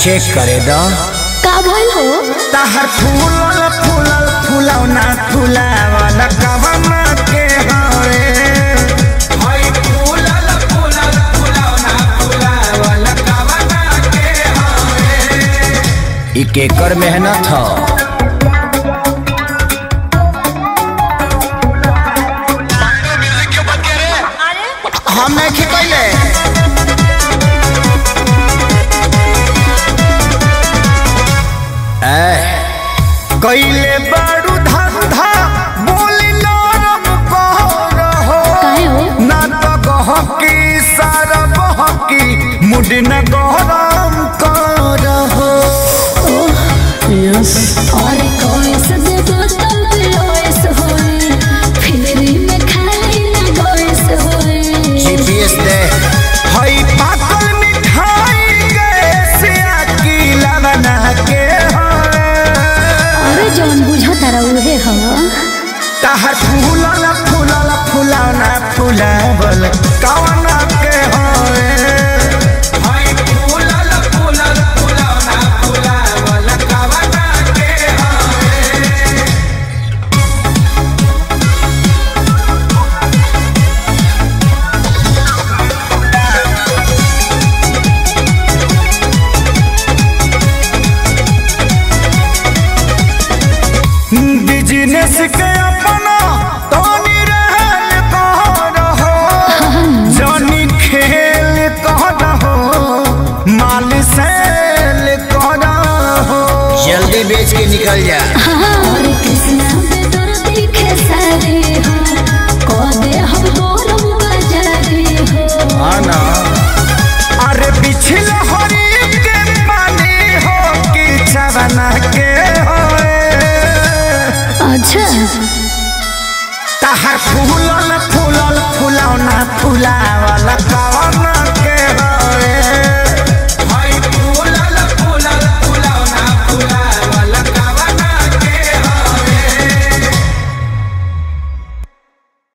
check करे दो का भइल हो तहर फूलल फूलल फुलौना फुलावल कवना के हरे हई फूलल फूलल फुलौना फुलावल कवना के हरे ई केकर मेहनत ह हम नहीं खिकैले कैले बारू धंधा बोली नरम कहो ना तो गहकी सारा बहकी मुड न गरम करहो और कोई से बोतल पियोस होए फिरी में खाली ना गोइस होए जीपीएस दे हई पाकल मिठाई गैसिया की लवना के जौन बुझा तारा उहे ह तहर फूलल फूलल फुलौना फुलावल कवना के होए हई फूलल फूलल फुलौना फुलावल कवना के होए बिजनेस के अपना तोनी रहल कहो जनी खेल कहो माल सेल कहो जल्दी बेच के निकल जा